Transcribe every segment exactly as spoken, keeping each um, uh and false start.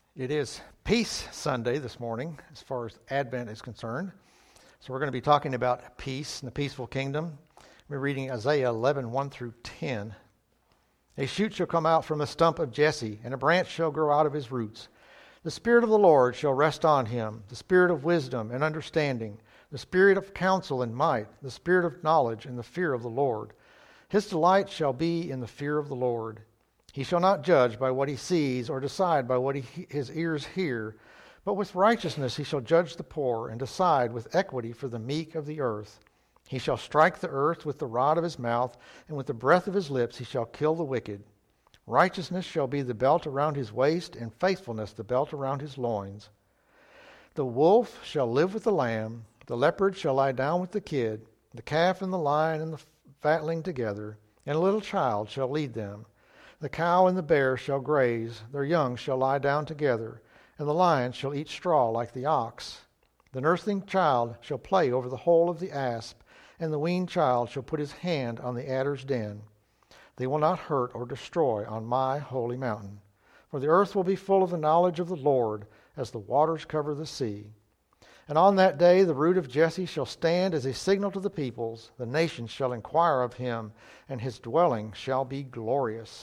It is Peace Sunday this morning as far as Advent is concerned. So we're going to be talking about peace and the peaceful kingdom. We're reading Isaiah eleven, one through ten. A shoot shall come out from the stump of Jesse, and a branch shall grow out of his roots. The Spirit of the Lord shall rest on him, the Spirit of wisdom and understanding, the Spirit of counsel and might, the Spirit of knowledge and the fear of the Lord. His delight shall be in the fear of the Lord. He shall not judge by what he sees, or decide by what he, his ears hear, but with righteousness he shall judge the poor, and decide with equity for the meek of the earth. He shall strike the earth with the rod of his mouth, and with the breath of his lips he shall kill the wicked. Righteousness shall be the belt around his waist, and faithfulness the belt around his loins. The wolf shall live with the lamb, the leopard shall lie down with the kid, the calf and the lion and the fatling together, and a little child shall lead them. The cow and the bear shall graze, their young shall lie down together, and the lion shall eat straw like the ox. The nursing child shall play over the hole of the asp, and the weaned child shall put his hand on the adder's den. They will not hurt or destroy on my holy mountain, for the earth will be full of the knowledge of the Lord, as the waters cover the sea. And on that day the root of Jesse shall stand as a signal to the peoples. The nations shall inquire of him, and his dwelling shall be glorious.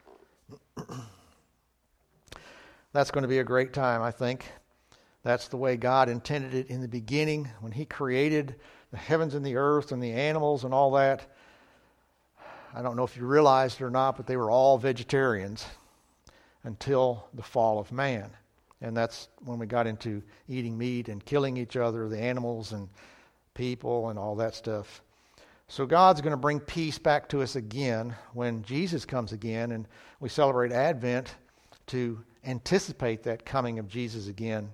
That's going to be a great time, I think. That's the way God intended it in the beginning when he created the heavens and the earth and the animals and all that. I don't know if you realized it or not, but they were all vegetarians until the fall of man. And that's when we got into eating meat and killing each other, the animals and people and all that stuff. So God's going to bring peace back to us again when Jesus comes again, and we celebrate Advent to anticipate that coming of Jesus again.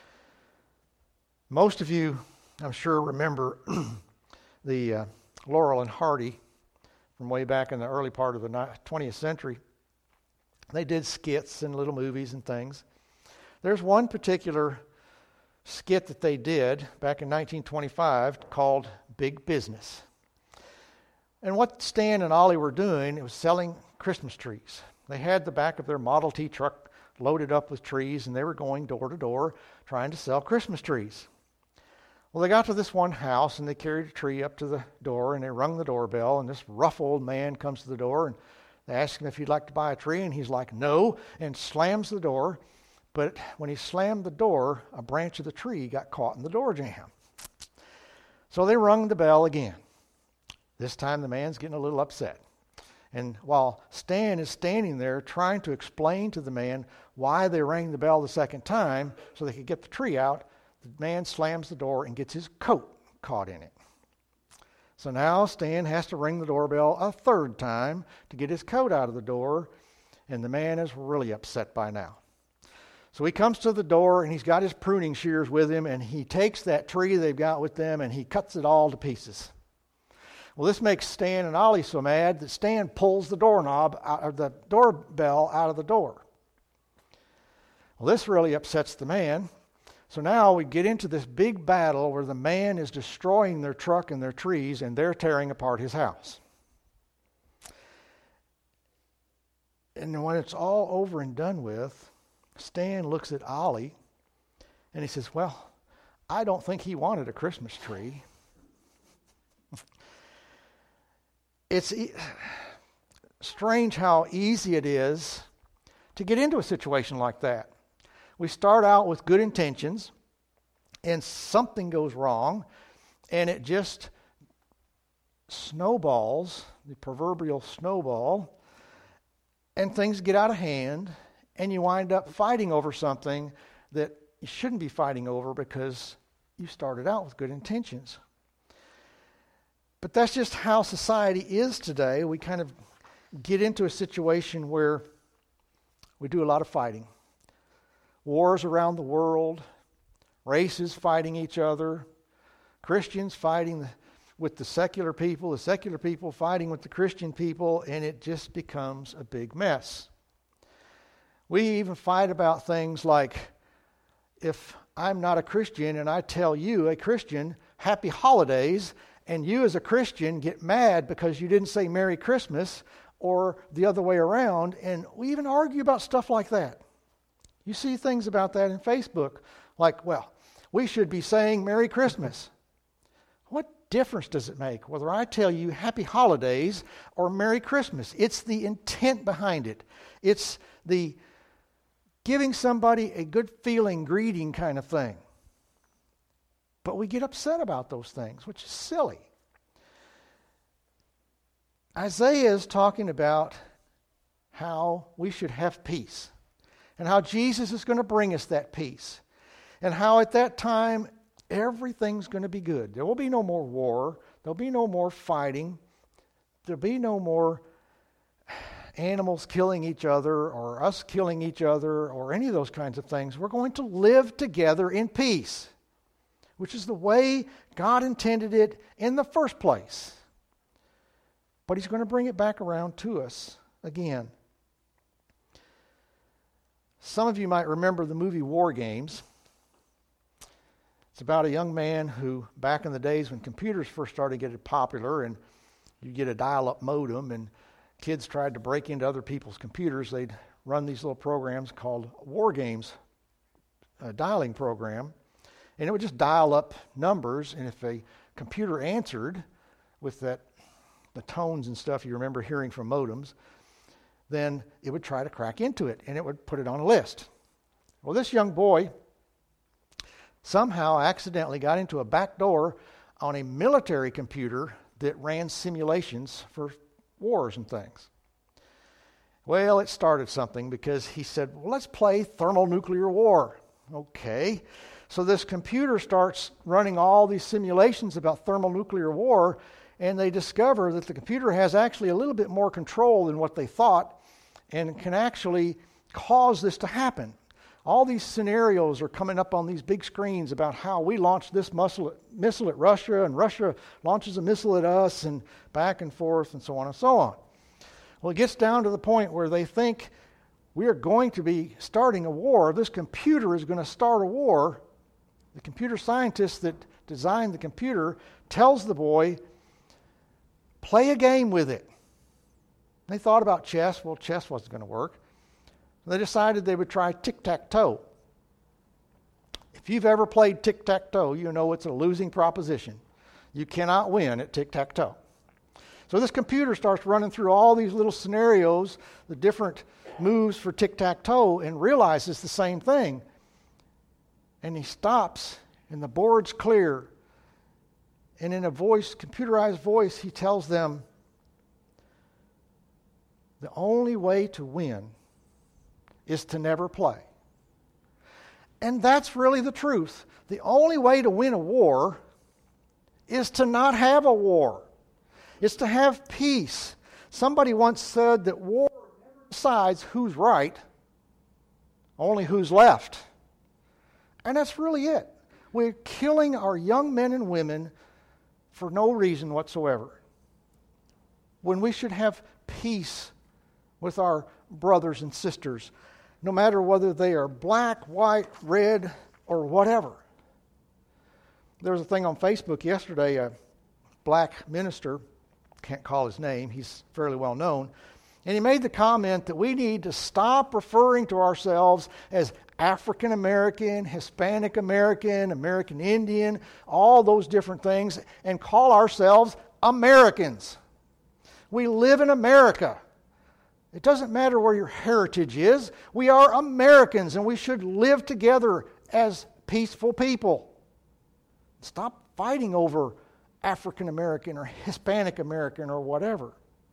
Most of you, I'm sure, remember the uh, Laurel and Hardy from way back in the early part of the twentieth century. They did skits and little movies and things. There's one particular skit that they did back in nineteen twenty-five called Big Business. And what Stan and Ollie were doing, it was selling Christmas trees. They had the back of their Model T truck loaded up with trees, and they were going door to door trying to sell Christmas trees. Well, they got to this one house, and they carried a tree up to the door, and they rung the doorbell, and this rough old man comes to the door, and they ask him if he'd like to buy a tree, and he's like, no, and slams the door. But when he slammed the door, a branch of the tree got caught in the door jamb. So they rung the bell again. This time the man's getting a little upset. And while Stan is standing there trying to explain to the man why they rang the bell the second time so they could get the tree out, the man slams the door and gets his coat caught in it. So now Stan has to ring the doorbell a third time to get his coat out of the door, and the man is really upset by now. So he comes to the door, and he's got his pruning shears with him, and he takes that tree they've got with them, and he cuts it all to pieces. Well, this makes Stan and Ollie so mad that Stan pulls the doorknob, out, or the doorbell out of the door. Well, this really upsets the man. So now we get into this big battle where the man is destroying their truck and their trees, and they're tearing apart his house. And when it's all over and done with, Stan looks at Ollie, and he says, well, I don't think he wanted a Christmas tree. It's e- strange how easy it is to get into a situation like that. We start out with good intentions, and something goes wrong, and it just snowballs, the proverbial snowball, and things get out of hand, and you wind up fighting over something that you shouldn't be fighting over because you started out with good intentions. But that's just how society is today. We kind of get into a situation where we do a lot of fighting. Wars around the world, races fighting each other, Christians fighting the, with the secular people, the secular people fighting with the Christian people, and it just becomes a big mess. We even fight about things like, if I'm not a Christian and I tell you, a Christian, happy holidays, and you as a Christian get mad because you didn't say Merry Christmas, or the other way around, and we even argue about stuff like that. You see things about that in Facebook, like, well, we should be saying Merry Christmas. What difference does it make whether I tell you Happy Holidays or Merry Christmas? It's the intent behind it. It's the giving somebody a good feeling greeting kind of thing. But we get upset about those things, which is silly. Isaiah is talking about how we should have peace and how Jesus is going to bring us that peace and how at that time everything's going to be good. There will be no more war. There'll be no more fighting. There'll be no more animals killing each other or us killing each other or any of those kinds of things. We're going to live together in peace, which is the way God intended it in the first place. But He's going to bring it back around to us again. Some of you might remember the movie War Games. It's about a young man who, back in the days when computers first started getting popular and you get a dial-up modem and kids tried to break into other people's computers, they'd run these little programs called War Games, a dialing program. And it would just dial up numbers, and if a computer answered with that, the tones and stuff you remember hearing from modems, then it would try to crack into it, and it would put it on a list. Well, this young boy somehow accidentally got into a back door on a military computer that ran simulations for wars and things. Well, it started something because he said, well, let's play thermonuclear war. Okay. So this computer starts running all these simulations about thermonuclear war, and they discover that the computer has actually a little bit more control than what they thought and can actually cause this to happen. All these scenarios are coming up on these big screens about how we launched this missile at Russia, and Russia launches a missile at us, and back and forth, and so on and so on. Well, it gets down to the point where they think we are going to be starting a war. This computer is going to start a war. The computer scientist that designed the computer tells the boy, play a game with it. They thought about chess. Well, chess wasn't going to work. They decided they would try tic-tac-toe. If you've ever played tic-tac-toe, you know it's a losing proposition. You cannot win at tic-tac-toe. So this computer starts running through all these little scenarios, the different moves for tic-tac-toe, and realizes the same thing. And he stops, and the board's clear. And in a voice, computerized voice, he tells them, the only way to win is to never play. And that's really the truth. The only way to win a war is to not have a war. It's to have peace. Somebody once said that war never decides who's right, only who's left. And that's really it. We're killing our young men and women for no reason whatsoever, when we should have peace with our brothers and sisters, no matter whether they are black, white, red, or whatever. There was a thing on Facebook yesterday, a black minister, can't call his name, he's fairly well known, and he made the comment that we need to stop referring to ourselves as African American, Hispanic American, American Indian, all those different things, and call ourselves Americans. We live in America. It doesn't matter where your heritage is. We are Americans, and we should live together as peaceful people. Stop fighting over African American or Hispanic American or whatever.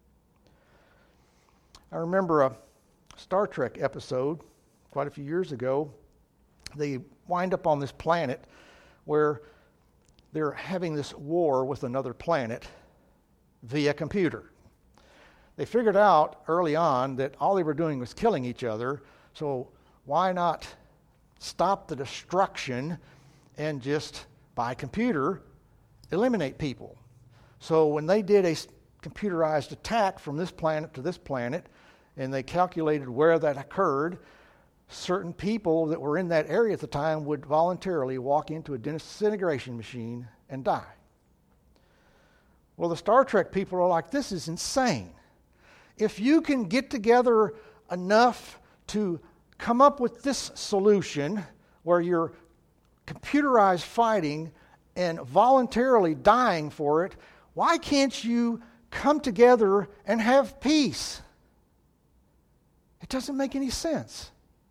I remember a Star Trek episode quite a few years ago. They wind up on this planet where they're having this war with another planet via computer. They figured out early on that all they were doing was killing each other, so why not stop the destruction and just, by computer, eliminate people? So when they did a computerized attack from this planet to this planet, and they calculated where that occurred, certain people that were in that area at the time would voluntarily walk into a disintegration machine and die. Well, the Star Trek people are like, this is insane. If you can get together enough to come up with this solution where you're computerized fighting and voluntarily dying for it, why can't you come together and have peace? It doesn't make any sense.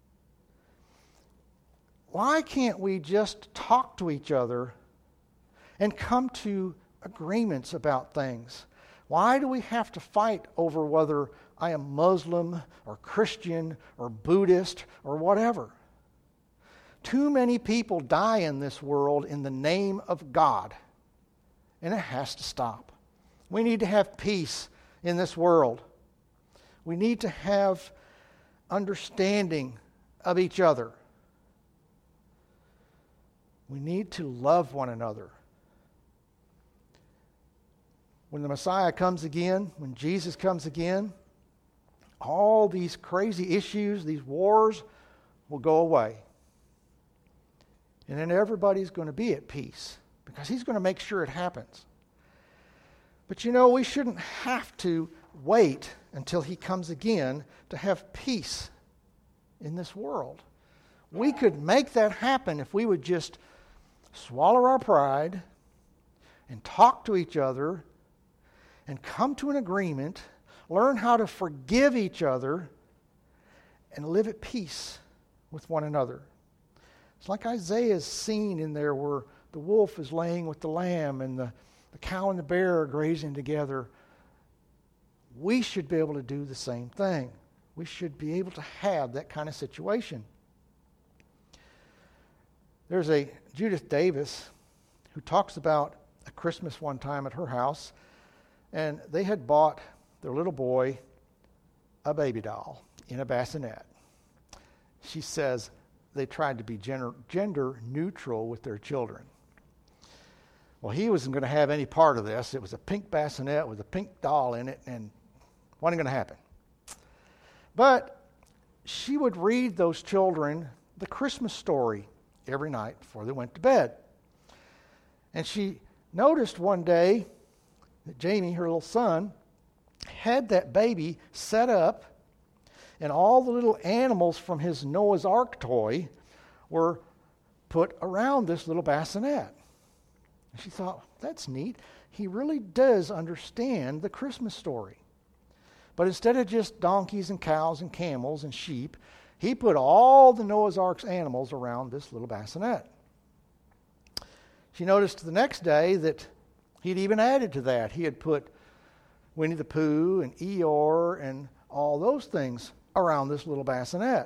Why can't we just talk to each other and come to agreements about things? Why do we have to fight over whether I am Muslim or Christian or Buddhist or whatever? Too many people die in this world in the name of God, and it has to stop. We need to have peace in this world. We need to have understanding of each other. We need to love one another. When the Messiah comes again, when Jesus comes again, all these crazy issues, these wars will go away. And then everybody's going to be at peace because he's going to make sure it happens. But you know, we shouldn't have to wait until he comes again to have peace in this world. We could make that happen if we would just swallow our pride and talk to each other and come to an agreement, learn how to forgive each other, and live at peace with one another. It's like Isaiah's scene in there where the wolf is laying with the lamb and the, the cow and the bear are grazing together. We should be able to do the same thing. We should be able to have that kind of situation. There's a Judith Davis who talks about a Christmas one time at her house, and they had bought their little boy a baby doll in a bassinet. She says they tried to be gender, gender neutral with their children. Well, he wasn't going to have any part of this. It was a pink bassinet with a pink doll in it, and wasn't going to happen. But she would read those children the Christmas story every night before they went to bed. And she noticed one day that Jamie, her little son, had that baby set up, and all the little animals from his Noah's Ark toy were put around this little bassinet. And she thought, that's neat. He really does understand the Christmas story. But instead of just donkeys and cows and camels and sheep, he put all the Noah's Ark's animals around this little bassinet. She noticed the next day that he'd even added to that. He had put Winnie the Pooh and Eeyore and all those things around this little bassinet.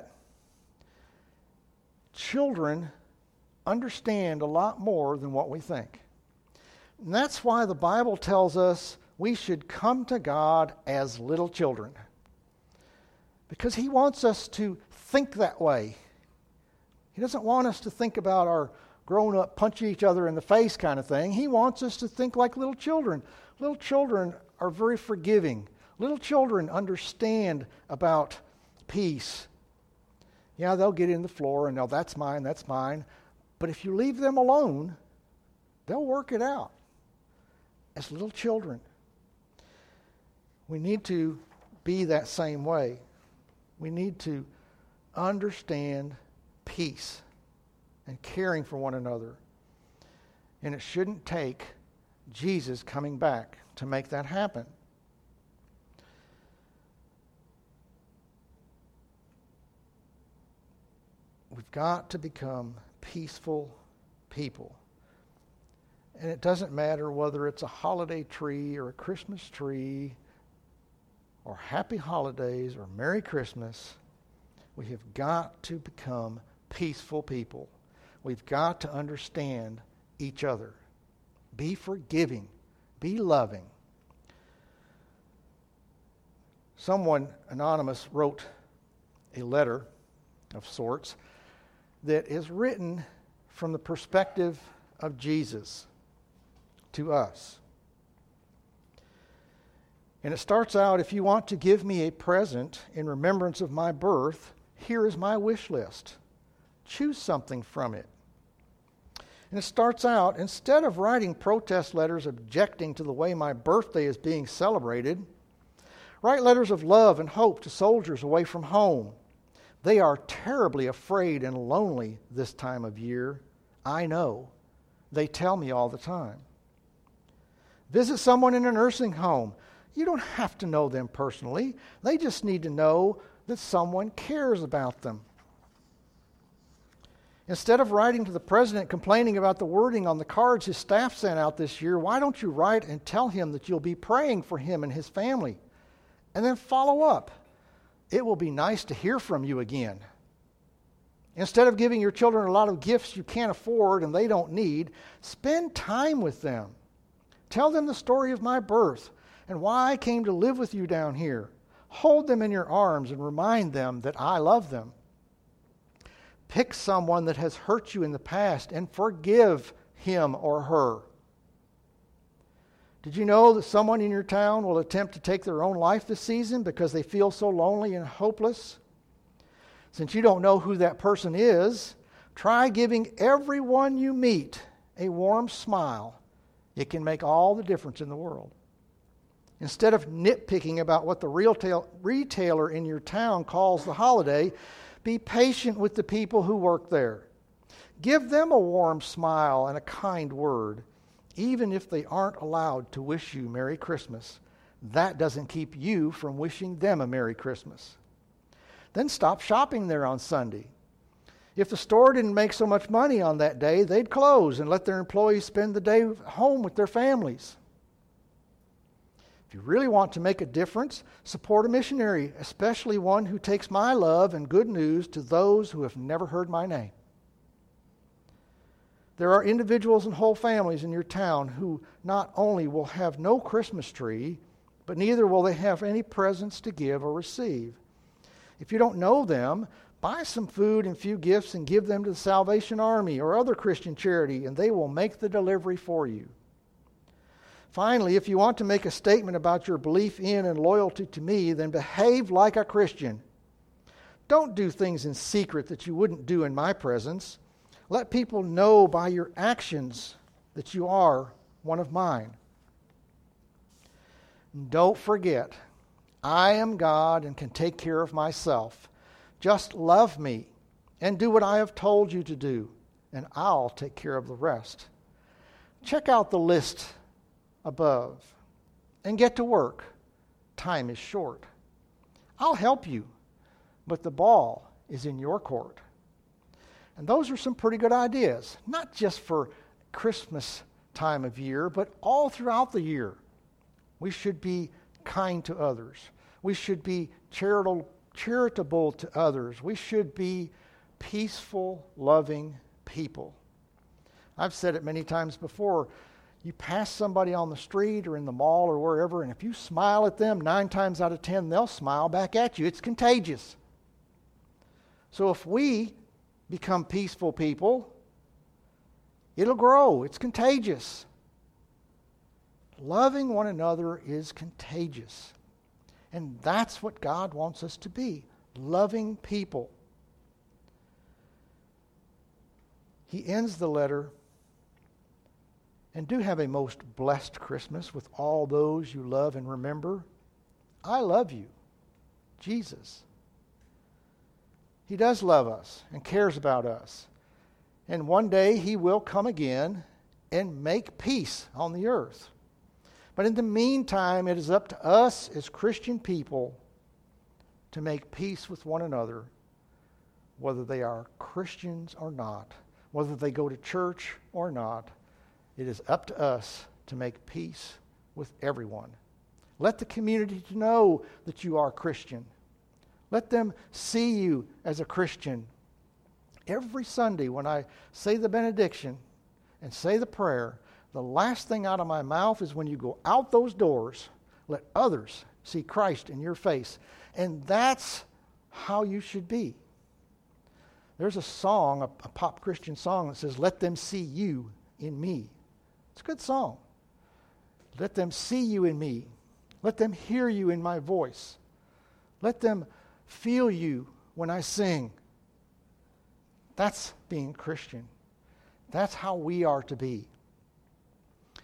Children understand a lot more than what we think. And that's why the Bible tells us we should come to God as little children. Because he wants us to think that way. He doesn't want us to think about our grown-up, punching each other in the face kind of thing. He wants us to think like little children. Little children are very forgiving. Little children understand about peace. Yeah, they'll get in the floor and they'll, that's mine, that's mine. But if you leave them alone, they'll work it out. As little children, we need to be that same way. We need to understand peace and caring for one another. And it shouldn't take Jesus coming back to make that happen. We've got to become peaceful people. And it doesn't matter whether it's a holiday tree or a Christmas tree or Happy Holidays or Merry Christmas. We have got to become peaceful people. We've got to understand each other. Be forgiving. Be loving. Someone anonymous wrote a letter of sorts that is written from the perspective of Jesus to us. And it starts out, if you want to give me a present in remembrance of my birth, here is my wish list. Choose something from it. And it starts out, instead of writing protest letters objecting to the way my birthday is being celebrated, write letters of love and hope to soldiers away from home. They are terribly afraid and lonely this time of year. I know. They tell me all the time. Visit someone in a nursing home. You don't have to know them personally. They just need to know that someone cares about them. Instead of writing to the president complaining about the wording on the cards his staff sent out this year, why don't you write and tell him that you'll be praying for him and his family? And then follow up. It will be nice to hear from you again. Instead of giving your children a lot of gifts you can't afford and they don't need, spend time with them. Tell them the story of my birth and why I came to live with you down here. Hold them in your arms and remind them that I love them. Pick someone that has hurt you in the past and forgive him or her. Did you know that someone in your town will attempt to take their own life this season because they feel so lonely and hopeless? Since you don't know who that person is, try giving everyone you meet a warm smile. It can make all the difference in the world. Instead of nitpicking about what the retail, retailer in your town calls the holiday, be patient with the people who work there. Give them a warm smile and a kind word, even if they aren't allowed to wish you Merry Christmas. That doesn't keep you from wishing them a Merry Christmas. Then stop shopping there on Sunday. If the store didn't make so much money on that day, they'd close and let their employees spend the day home with their families. If you really want to make a difference, support a missionary, especially one who takes my love and good news to those who have never heard my name. There are individuals and whole families in your town who not only will have no Christmas tree, but neither will they have any presents to give or receive. If you don't know them, buy some food and few gifts and give them to the Salvation Army or other Christian charity, and they will make the delivery for you. Finally, if you want to make a statement about your belief in and loyalty to me, then behave like a Christian. Don't do things in secret that you wouldn't do in my presence. Let people know by your actions that you are one of mine. Don't forget, I am God and can take care of myself. Just love me and do what I have told you to do, and I'll take care of the rest. Check out the list above and get to work. Time is short. I'll help you, but the ball is in your court. And those are some pretty good ideas, not just for Christmas time of year, but all throughout the year. We should be kind to others. We should be charitable, charitable to others. We should be peaceful, loving people. I've said it many times before. You pass somebody on the street or in the mall or wherever, and if you smile at them, nine times out of ten, they'll smile back at you. It's contagious. So if we become peaceful people, it'll grow. It's contagious. Loving one another is contagious. And that's what God wants us to be, loving people. He ends the letter, and do have a most blessed Christmas with all those you love and remember. I love you, Jesus. He does love us and cares about us. And one day he will come again and make peace on the earth. But in the meantime, it is up to us as Christian people to make peace with one another, whether they are Christians or not, whether they go to church or not. It is up to us to make peace with everyone. Let the community know that you are Christian. Let them see you as a Christian. Every Sunday when I say the benediction and say the prayer, the last thing out of my mouth is when you go out those doors, let others see Christ in your face. And that's how you should be. There's a song, a, a pop Christian song that says, "Let them see you in me." It's a good song. Let them see you in me. Let them hear you in my voice. Let them feel you when I sing. That's being Christian. That's how we are to be.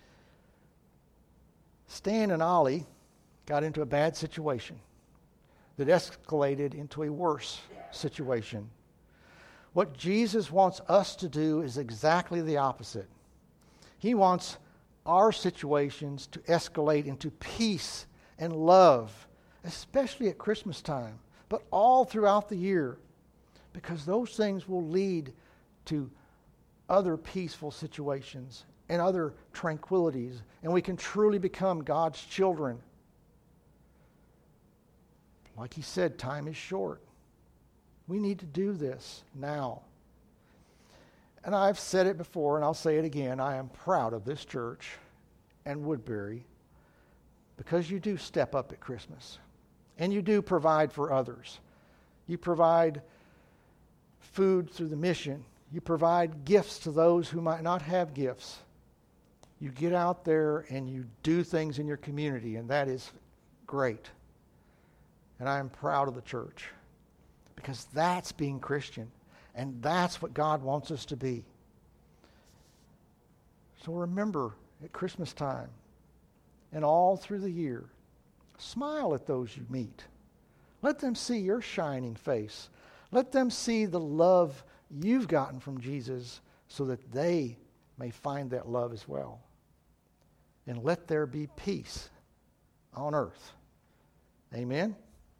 Stan and Ollie got into a bad situation. that escalated into a worse situation. What Jesus wants us to do is exactly the opposite. He wants our situations to escalate into peace and love, especially at Christmas time, but all throughout the year, because those things will lead to other peaceful situations and other tranquilities, and we can truly become God's children. Like he said, time is short. We need to do this now. And I've said it before, and I'll say it again. I am proud of this church and Woodbury because you do step up at Christmas. And you do provide for others. You provide food through the mission. You provide gifts to those who might not have gifts. You get out there and you do things in your community, and that is great. And I am proud of the church because that's being Christian. And that's what God wants us to be. So remember, at Christmas time and all through the year, smile at those you meet. Let them see your shining face. Let them see the love you've gotten from Jesus so that they may find that love as well. And let there be peace on earth. Amen.